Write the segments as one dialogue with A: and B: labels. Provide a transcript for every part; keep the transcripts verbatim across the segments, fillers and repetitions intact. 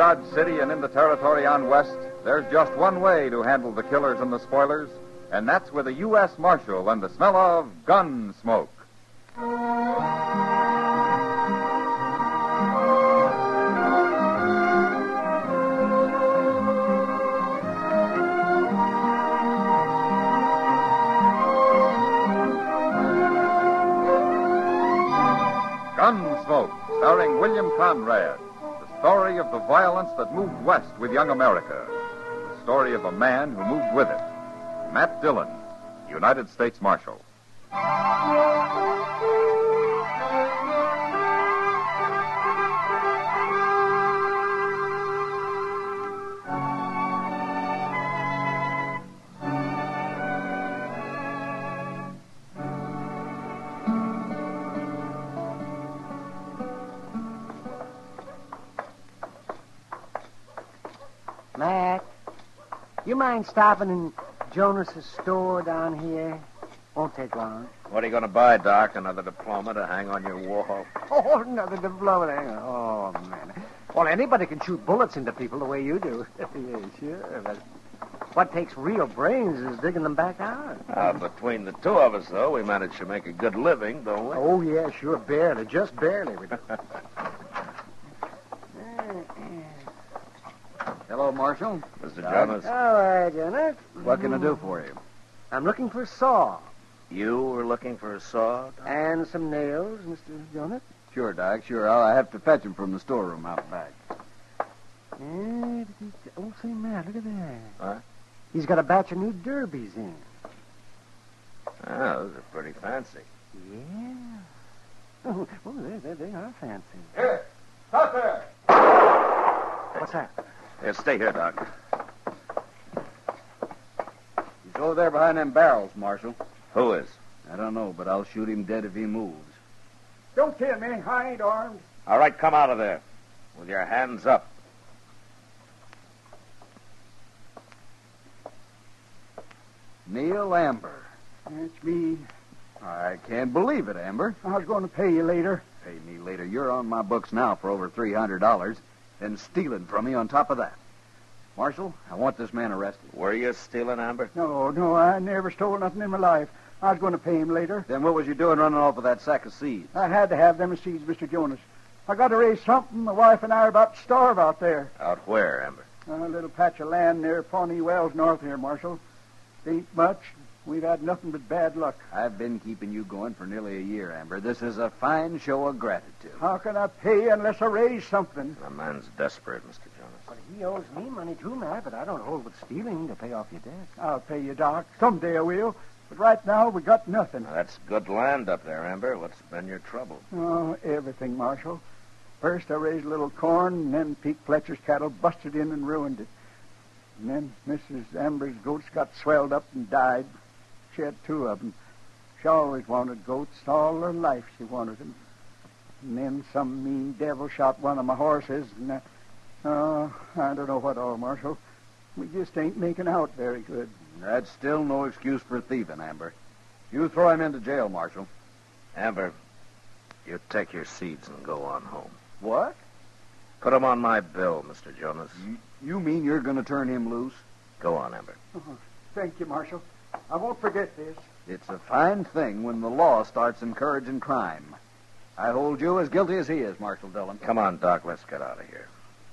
A: Dodge City and in the territory on west, there's just one way to handle the killers and the spoilers, and that's with a U S Marshal and the smell of gun smoke. Gunsmoke, starring William Conrad. The story of the violence that moved west with young America. The story of a man who moved with it. Matt Dillon, United States Marshal.
B: Mac, you mind stopping in Jonas's store down here? Won't take long.
C: What are you going to buy, Doc? Another diploma to hang on your wall?
B: Oh, another diploma. Oh, man. Well, anybody can shoot bullets into people the way you do. Yeah, sure. But what takes real brains is digging them back out.
C: Uh, between the two of us, though, we managed to make a good living, don't we?
B: Oh, yeah, sure. Barely. Just barely.
D: Hello, Marshal.
C: Mister Jonas.
B: All right, Jonas.
D: What can I do for you?
B: I'm looking for a saw.
C: You were looking for a saw, Doc?
B: And some nails, Mister Jonas.
D: Sure, Doc, sure. I'll have to fetch them from the storeroom out back.
B: And he's, oh, say, Matt, look at that.
C: Huh?
B: He's got a batch of new derbies in.
C: Oh, those are pretty fancy.
B: Yeah. Oh, they, they, they are fancy.
A: Here, stop there.
B: What's that?
C: Here, stay here, Doc.
D: He's over there behind them barrels, Marshal.
C: Who is?
D: I don't know, but I'll shoot him dead if he moves.
B: Don't kill me. I ain't armed.
C: All right, come out of there. With your hands up.
D: Neil Amber.
B: That's me.
D: I can't believe it, Amber.
B: I was going to pay you later.
D: Pay me later. You're on my books now for over three hundred dollars, and stealing from me on top of that. Marshal, I want this man arrested.
C: Were you stealing, Amber?
B: No, no, I never stole nothing in my life. I was going to pay him later.
D: Then what was you doing running off with that sack of seeds?
B: I had to have them seeds, Mister Jonas. I got to raise something. My wife and I are about to starve out there.
C: Out where, Amber?
B: A little patch of land near Pawnee Wells north here, Marshal. Ain't much. We've had nothing but bad luck.
D: I've been keeping you going for nearly a year, Amber. This is a fine show of gratitude.
B: How can I pay you unless I raise something?
C: The man's desperate, Mister Jonas.
B: But he owes me money too, Matt, but I don't hold with stealing to pay off your debt.
E: I'll pay you, Doc. Someday I will. But right now, we got nothing.
C: Now, that's good land up there, Amber. What's been your trouble?
E: Oh, everything, Marshal. First, I raised a little corn, and then Pete Fletcher's cattle busted in and ruined it. And then Missus Amber's goats got swelled up and died. She had two of them. She always wanted goats. All her life she wanted them. And then some mean devil shot one of my horses, and uh, oh, I don't know what all, Marshal. We just ain't making out very good.
D: That's still no excuse for thieving, Amber. You throw him into jail, Marshal.
C: Amber, you take your seeds and go on home.
D: What?
C: Put them on my bill, Mister Jonas.
D: You, you mean you're going to turn him loose?
C: Go on, Amber.
E: Oh, thank you, Marshal. I won't forget this.
D: It's a fine thing when the law starts encouraging crime. I hold you as guilty as he is, Marshal Dillon.
C: Come on, Doc. Let's get out of here.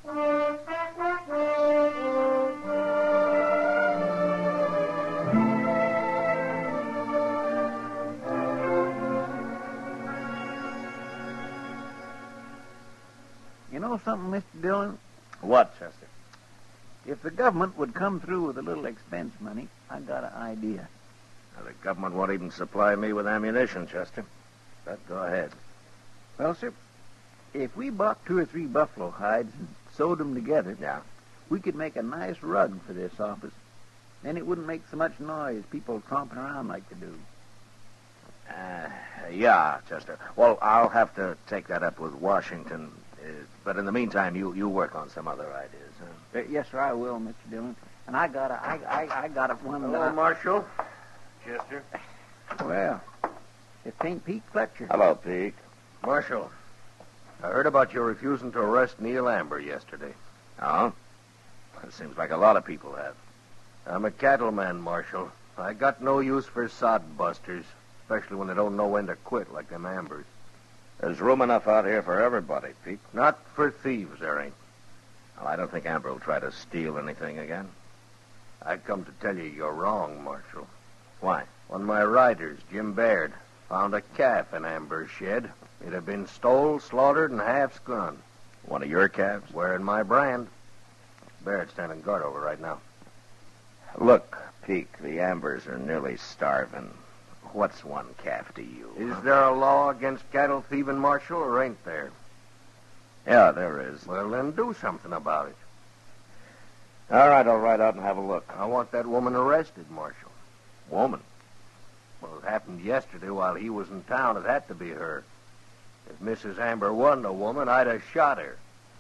B: You know something, Mister Dillon?
C: What, Chester?
B: If the government would come through with a little expense money, I got an idea.
C: Now, the government won't even supply me with ammunition, Chester. But go ahead.
B: Well, sir, if we bought two or three buffalo hides and sewed them together,
C: Yeah.
B: we could make a nice rug for this office. Then it wouldn't make so much noise, people tromping around like they do.
C: Uh, yeah, Chester. Well, I'll have to take that up with Washington. Uh, but in the meantime, you, you work on some other ideas, huh?
B: Uh, yes, sir, I will, Mister Dillon. And I got a, I, I, I got a one.
C: Hello,
B: uh,
C: Marshal. Chester.
B: Well, it ain't Pete Fletcher.
C: Hello, Pete.
F: Marshal, I heard about your refusing to arrest Neil Amber yesterday.
C: Oh? It seems like a lot of people have.
F: I'm a cattleman, Marshal. I got no use for sod busters, especially when they don't know when to quit, like them Ambers.
C: There's room enough out here for everybody, Pete.
F: Not for thieves, there ain't.
C: Well, I don't think Amber will try to steal anything again.
F: I come to tell you you're wrong, Marshal.
C: Why?
F: One of my riders, Jim Baird, found a calf in Amber's shed. It had been stole, slaughtered, and half scrun.
C: One of your calves?
F: Wearing my brand. Baird standing guard over right now.
C: Look, Pete, the Ambers are nearly starving. What's one calf to you?
F: Is there a law against cattle thieving, Marshal, or ain't there?
C: Yeah, there is.
F: Well, then do something about it.
C: All right, I'll ride out and have a look.
F: I want that woman arrested, Marshal.
C: Woman?
F: Well, it happened yesterday while he was in town. It had to be her. If Missus Amber wasn't a woman, I'd have shot her.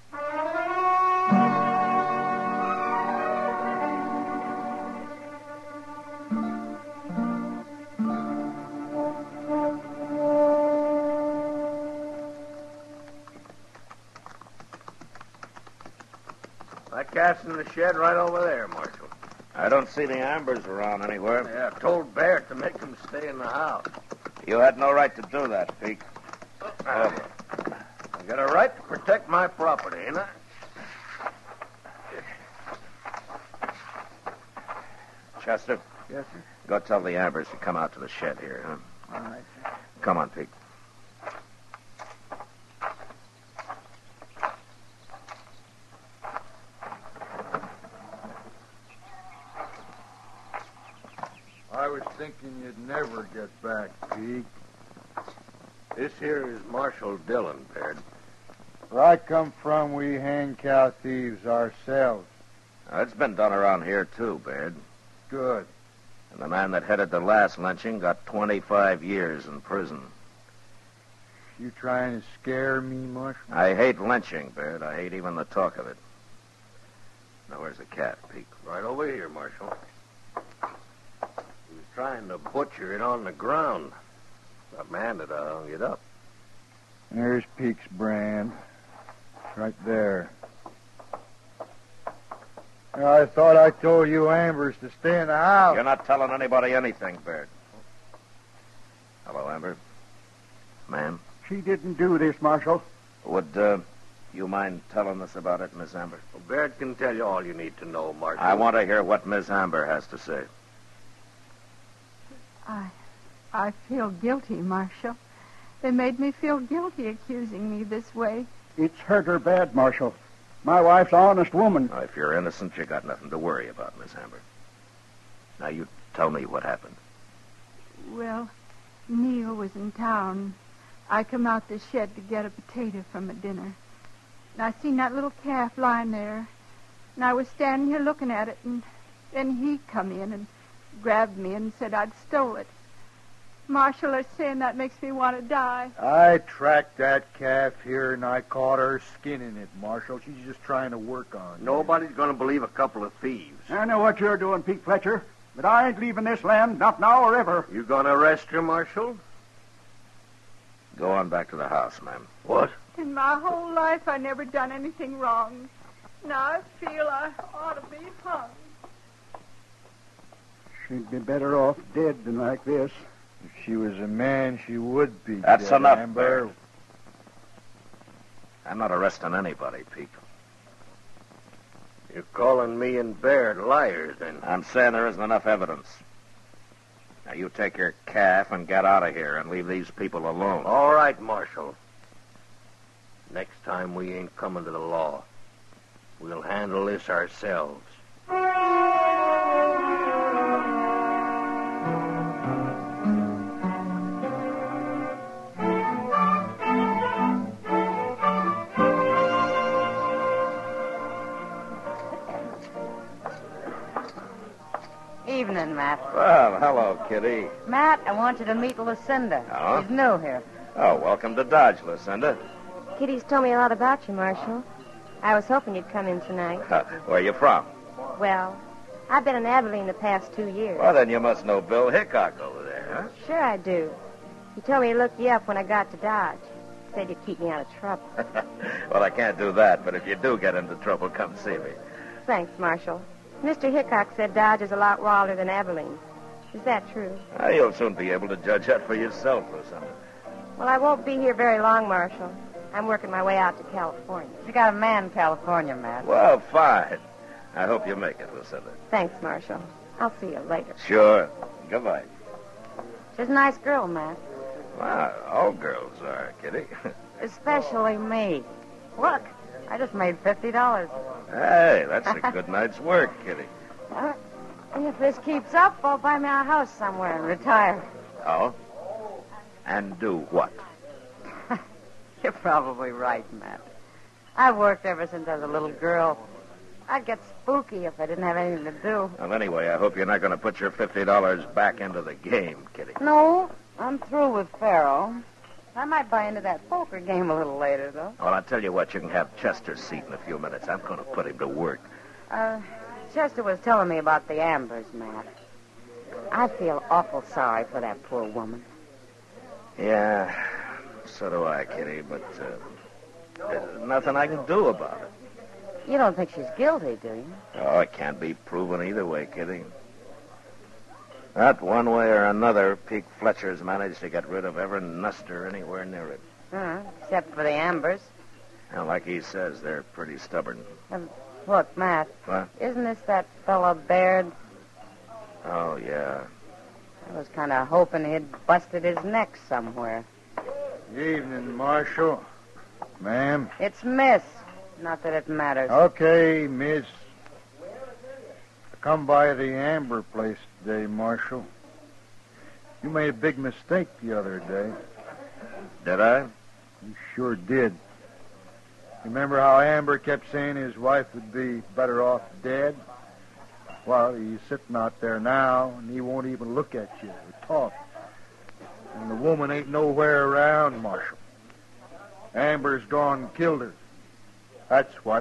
F: That calf's in the shed right over there, Marshal.
C: I don't see the Ambers around anywhere.
F: Yeah, I told Baird to make him stay in the house.
C: You had no right to do that, Pete.
F: I got a right to protect my property, ain't I?
C: Chester,
E: Yes, sir.
C: go tell the Ambers to come out to the shed here, huh?
E: All right, sir.
C: Come on, Pete.
G: I was thinking you'd never get back, Pete.
F: This here is Marshal Dillon, Baird.
G: Where I come from, we hang cow thieves ourselves.
C: Now, it's been done around here, too, Baird.
G: Good.
C: And the man that headed the last lynching got twenty-five years in prison.
G: You trying to scare me, Marshal?
C: I hate lynching, Baird. I hate even the talk of it. Now, where's the cat, Pete?
F: Right over here, Marshal. He was trying to butcher it on the ground. Got man that I hung it up.
G: There's Peke's brand. Right there. I thought I told you Ambers to stay in the house.
C: You're not telling anybody anything, Baird. Hello, Amber. Ma'am,
E: She didn't do this, Marshal.
C: would uh, you mind telling us about it, Miss Amber?
F: Well, Baird can tell you all you need to know, Marshal.
C: I want to hear what Miss Amber has to say.
H: I, I feel guilty, Marshal. They made me feel guilty accusing me this way.
E: It's hurt her bad, Marshal. My wife's an honest woman.
C: Now, if you're innocent, you got nothing to worry about, Miss Amber. Now, you tell me what happened.
H: Well, Neil was in town. I come out the shed to get a potato from a dinner. And I seen that little calf lying there. And I was standing here looking at it, and then he come in and grabbed me and said I'd stole it. Marshal, they're saying that makes me want to die.
G: I tracked that calf here, and I caught her skinning it, Marshal. She's just trying to work on you.
F: Nobody's going to believe a couple of thieves.
E: I know what you're doing, Pete Fletcher, but I ain't leaving this land, not now or ever.
F: You going to arrest her, Marshal?
C: Go on back to the house, ma'am.
F: What?
H: In my whole life, I never done anything wrong. Now I feel I ought to be hung.
E: She'd be better off dead than like this.
G: If she was a man, she would be.
C: That's
G: dead,
C: enough,
G: Amber.
C: Baird. I'm not arresting anybody, Pete.
F: You're calling me and Baird liars, then.
C: I'm saying there isn't enough evidence. Now, you take your calf and get out of here and leave these people alone.
F: All right, Marshal. Next time we ain't coming to the law. We'll handle this ourselves.
I: Evening, Matt.
C: Well, hello, Kitty.
I: Matt, I want you to meet Lucinda.
C: Oh?
I: She's new here.
C: Oh, welcome to Dodge, Lucinda.
J: Kitty's told me a lot about you, Marshal. I was hoping you'd come in tonight.
C: Where you from?
J: Well, I've been in Abilene the past two years.
C: Well, then you must know Bill Hickok over there, huh?
J: Sure I do. He told me to look you up when I got to Dodge. said you'd keep me out of trouble.
C: Well, I can't do that, but if you do get into trouble, come see me.
J: Thanks, Marshal. Mister Hickok said Dodge is a lot wilder than Abilene. Is that true?
C: Well, you'll soon be able to judge that for yourself, Lucinda.
J: Well, I won't be here very long, Marshal. I'm working my way out to California.
I: You got a man in California, Matt.
C: Well, fine. I hope you make it, Lucinda.
J: Thanks, Marshal. I'll see you later.
C: Sure. Goodbye.
I: She's a nice girl, Matt.
C: Well, all girls are, Kitty.
I: Especially me. Look, I just made fifty dollars.
C: Hey, that's a good night's work, Kitty.
I: Uh, if this keeps up, I'll buy me a house somewhere and retire.
C: Oh? And do what?
I: You're probably right, Matt. I've worked ever since I was a little girl. I'd get spooky if I didn't have anything to do.
C: Well, anyway, I hope you're not going to put your fifty dollars back into the game, Kitty.
I: No, I'm through with Pharaoh. I might buy into that poker game a little later, though.
C: Well, I'll tell you what, you can have Chester's seat in a few minutes. I'm going to put him to work.
I: Uh, Chester was telling me about the Ambers, Matt. I feel awful sorry for that poor woman.
C: Yeah, so do I, Kitty, but uh, there's nothing I can do about it.
I: You don't think she's guilty, do you?
C: Oh, it can't be proven either way, Kitty. That one way or another, Pete Fletcher's managed to get rid of every nuster anywhere near it.
I: Uh, except for the Ambers.
C: And like he says, they're pretty stubborn.
I: Um, look, Matt.
C: What?
I: Isn't this that fella Baird?
C: Oh, yeah.
I: I was kind of hoping he'd busted his neck somewhere.
G: Evening, Marshal. Ma'am.
I: It's Miss. Not that it matters.
G: Okay, Miss. I come by the Amber place today, Marshal. You made a big mistake the other day.
C: Did I?
G: You sure did. Remember how Amber kept saying his wife would be better off dead? Well, he's sitting out there now, and he won't even look at you or talk. And the woman ain't nowhere around, Marshal. Amber's gone and killed her. That's what.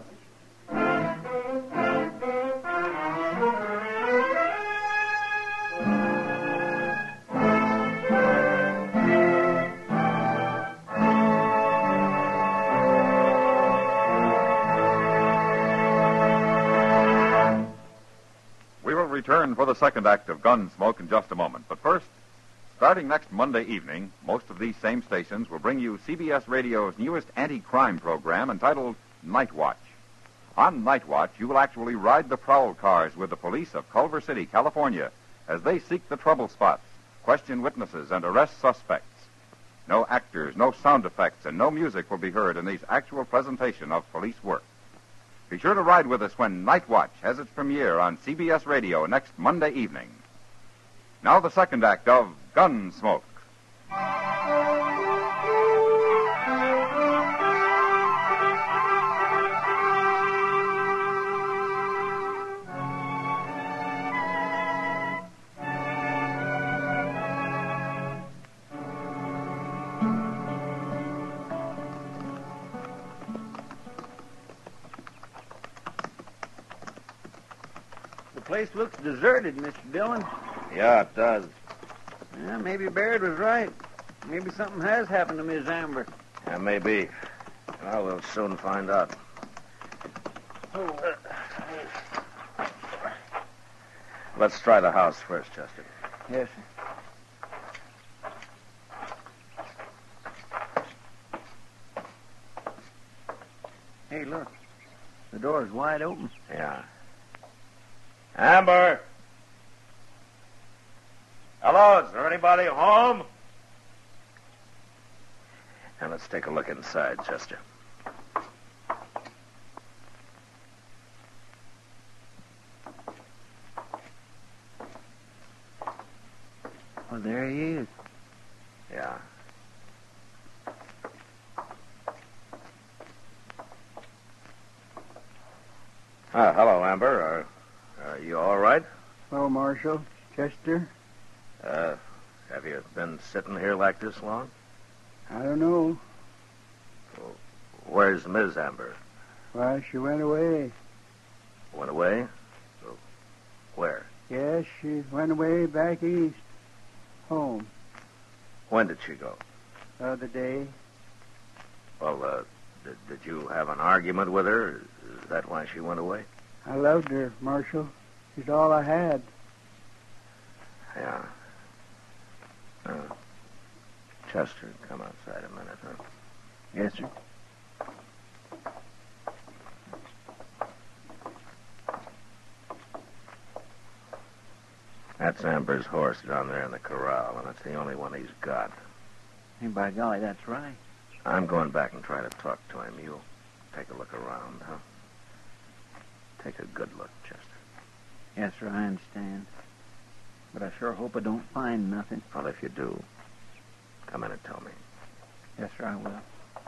A: We will return for the second act of Gunsmoke in just a moment. But first, starting next Monday evening, most of these same stations will bring you C B S Radio's newest anti-crime program entitled Night Watch. On Night Watch, you will actually ride the prowl cars with the police of Culver City, California, as they seek the trouble spots, question witnesses, and arrest suspects. No actors, no sound effects, and no music will be heard in these actual presentation of police work. Be sure to ride with us when Night Watch has its premiere on C B S Radio next Monday evening. Now the second act of Gunsmoke.
B: The place looks deserted, Mister Dillon.
C: Yeah, it does.
B: Yeah, maybe Baird was right. Maybe something has happened to Miss Amber.
C: Yeah, maybe. Well, we'll soon find out. Let's try the house first, Chester.
B: Yes, sir. Hey, look. The door's wide open.
C: Yeah. Amber! Hello, is there anybody home? And let's take a look inside, Chester.
B: Well, there he is.
C: Yeah. Ah, hello, Amber. Are, are you all right?
E: Hello, Marshal. Chester.
C: Uh, have you been sitting here like this long?
E: I don't know.
C: Where's Miss Amber?
E: Why, she went away.
C: Went away? So, where?
E: Yes, she went away back east. Home.
C: When did she go?
E: The other day.
C: Well, uh, did, did you have an argument with her? Is that why she went away?
E: I loved her, Marshal. She's all I had.
C: Yeah. Uh, Chester, come outside a minute, huh?
E: Yes, sir.
C: That's Amber's horse down there in the corral, and it's the only one he's got.
B: Hey, by golly, that's right.
C: I'm going back and try to talk to him. You take a look around, huh? Take a good look, Chester.
B: Yes, sir, I understand. But I sure hope I don't find nothing.
C: Well, if you do, come in and tell me.
B: Yes, sir, I will.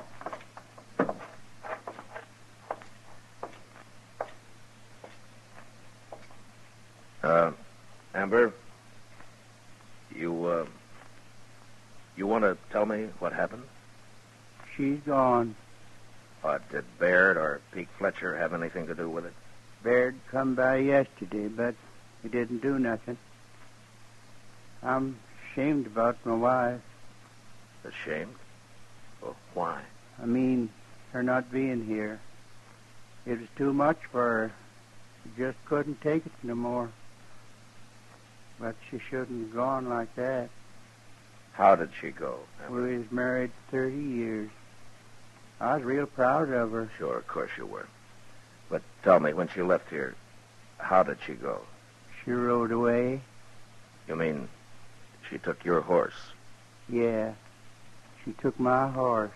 C: Uh, Amber, you, uh, you want to tell me what happened?
E: She's gone.
C: Uh, did Baird or Pete Fletcher have anything to do with it?
E: Baird come by yesterday, but he didn't do nothing. I'm ashamed about my wife.
C: Ashamed? Well, why?
E: I mean, her not being here. It was too much for her. She just couldn't take it no more. But she shouldn't have gone like that.
C: How did she go, Amber?
E: We was married thirty years. I was real proud of her.
C: Sure, of course you were. But tell me, when she left here, how did she go?
E: She rode away.
C: You mean she took your horse?
E: Yeah. She took my horse.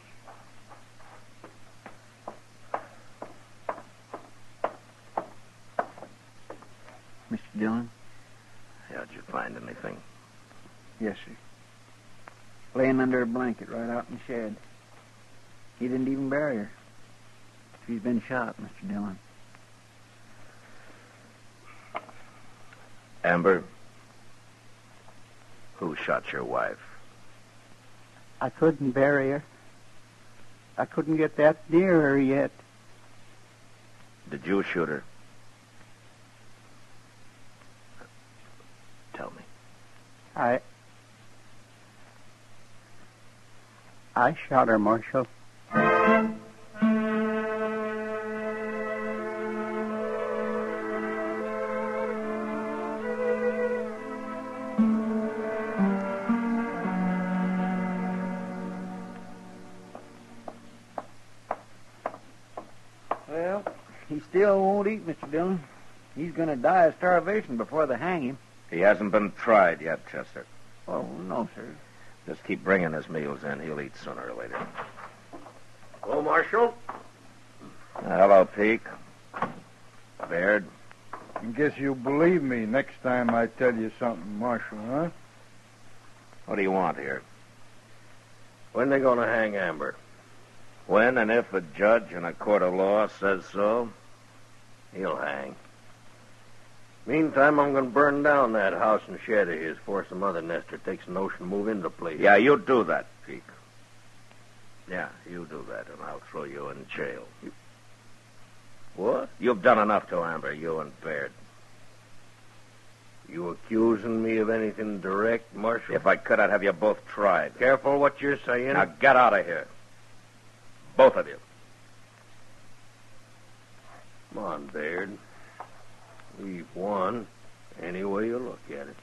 B: Mister Dillon?
C: Yeah, did you find anything?
B: Yes, sir. Laying under a blanket right out in the shed. He didn't even bury her. She's been shot, Mister Dillon.
C: Amber, who shot your wife?
E: I couldn't bury her. I couldn't get that near her yet.
C: Did you shoot her? Tell me.
E: I... I shot her, Marshal.
B: Well, he still won't eat, Mister Dillon. He's going to die of starvation before they hang him.
C: He hasn't been tried yet, Chester.
B: Oh, no, sir.
C: Just keep bringing his meals in. He'll eat sooner or later.
F: Hello, Marshal.
C: Uh, hello, Peake. Baird.
G: I guess you'll believe me next time I tell you something, Marshal, huh?
C: What do you want here?
F: When they going to hang Amber?
C: When and if a judge in a court of law says so,
F: He'll hang. Meantime, I'm going to burn down that house and shed of his before some other nester takes a notion to move into the place.
C: yeah, you do that, Peake. Yeah, you do that, and I'll throw you in jail. You...
F: What?
C: You've done enough to Amber, you and Baird.
F: You accusing me of anything direct, Marshal?
C: If I could, I'd have you both tried.
F: Careful what you're saying.
C: Now get out of here. Both of you.
F: Come on, Baird. We've won, any way you look at it.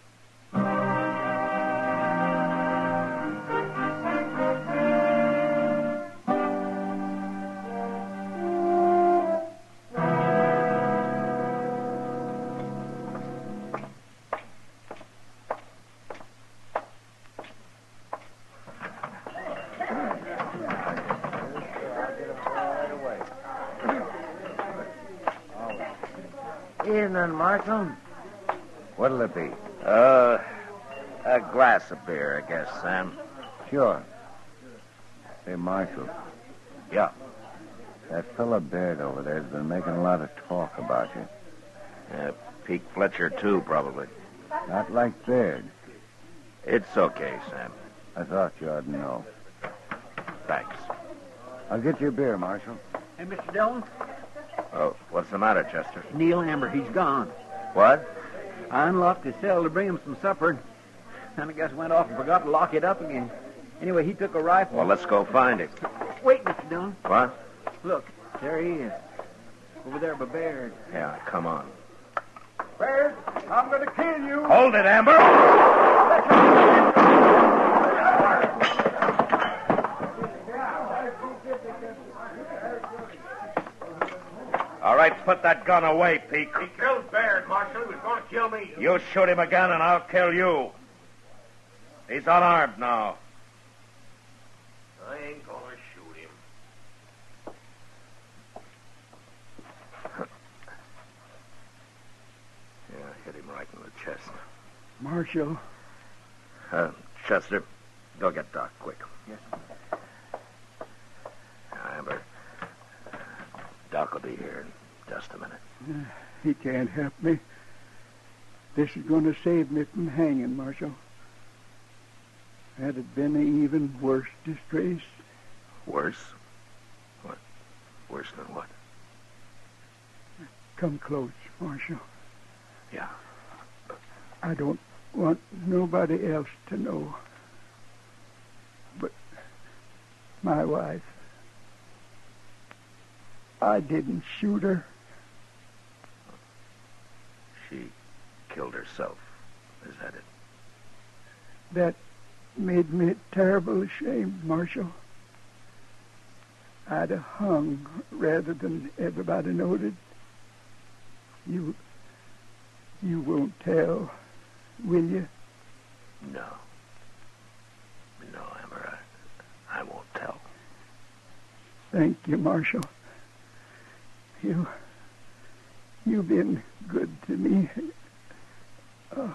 B: Evening, Marshal.
C: What'll it be? Uh, a glass of beer, I guess, Sam.
K: Sure. Say, Marshal,
C: Yeah.
K: that fella Baird over there has been making a lot of talk about you.
C: Uh, Pete Fletcher, too, probably.
K: Not like Baird.
C: It's okay, Sam.
K: I thought you ought to know.
C: Thanks.
K: I'll get you a beer, Marshal.
B: Hey, Mister Dillon?
C: Oh, what's the matter, Chester?
B: Neil Amber, he's gone.
C: What?
B: I unlocked his cell to bring him some supper, and I guess went off and forgot to lock it up again. Anyway, he took a rifle.
C: Well, let's go find him.
B: Wait, Mister Dillon?
C: What?
B: Look, there he is. Over there by Baird.
C: Yeah, come on.
E: Baird, I'm going to kill you.
C: Hold it, Amber. All right, put that gun away, Pete.
F: He killed Baird, Marshal. He was going to kill me.
C: You shoot him again, and I'll kill you. He's unarmed now.
F: I ain't going to shoot him.
C: Yeah, hit him right in the chest.
E: Marshal.
C: Uh, Chester, go get Doc, quick.
B: Yes.
C: Now, Amber, Doc will be here in just a minute.
E: Uh, he can't help me. This is going to save me from hanging, Marshal. Had it been an even worse disgrace.
C: Worse? What? Worse than what?
E: Come close, Marshal.
C: Yeah.
E: I don't want nobody else to know. But my wife, I didn't shoot her.
C: She killed herself. Is that it?
E: That made me terrible ashamed, Marshal. I'd have hung rather than everybody noted. You, you won't tell, will you?
C: No. No, Amber, I, I won't tell.
E: Thank you, Marshal. You, you've been good to me. Uh,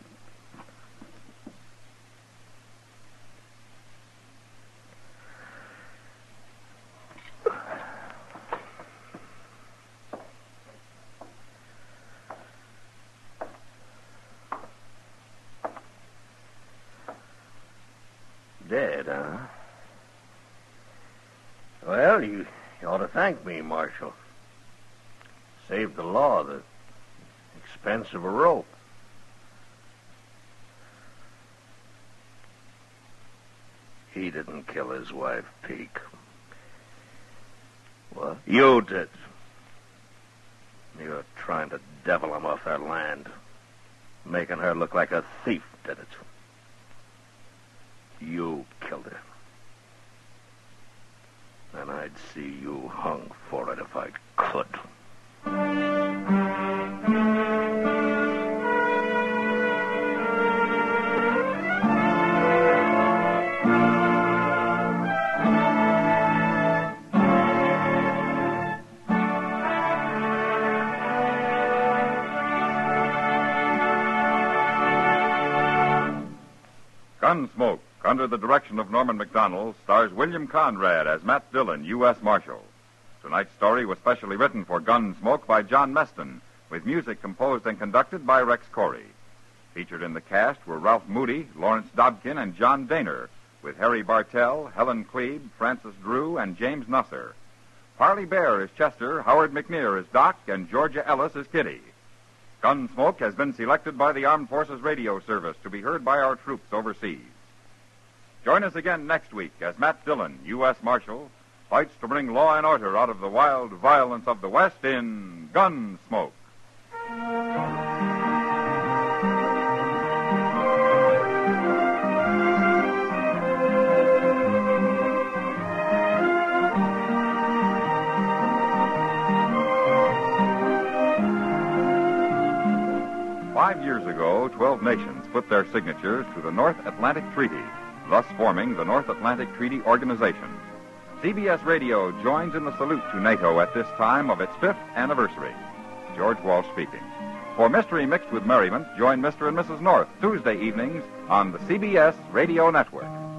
F: Dead, huh? Well, you, you ought to thank me, Marshal. Saved the law the expense of a rope.
C: He didn't kill his wife, Peake.
F: What?
C: You did. You're trying to devil him off that land. Making her look like a thief did it. You killed her. And I'd see you hung for it if I could.
A: Gunsmoke, under the direction of Norman Macdonnell, stars William Conrad as Matt Dillon, U S Marshal. Tonight's story was specially written for Gunsmoke by John Meston, with music composed and conducted by Rex Corey. Featured in the cast were Ralph Moody, Lawrence Dobkin, and John Daner, with Harry Bartell, Helen Klebe, Francis Drew, and James Nusser. Parley Bear is Chester, Howard McNear is Doc, and Georgia Ellis is Kitty. Gunsmoke has been selected by the Armed Forces Radio Service to be heard by our troops overseas. Join us again next week as Matt Dillon, U S Marshal, fights to bring law and order out of the wild violence of the West in Gunsmoke. Five years ago, twelve nations put their signatures to the North Atlantic Treaty, thus forming the North Atlantic Treaty Organization. C B S Radio joins in the salute to NATO at this time of its fifth anniversary. George Walsh speaking. For Mystery Mixed with Merriment, join Mister and Missus North Tuesday evenings on the C B S Radio Network.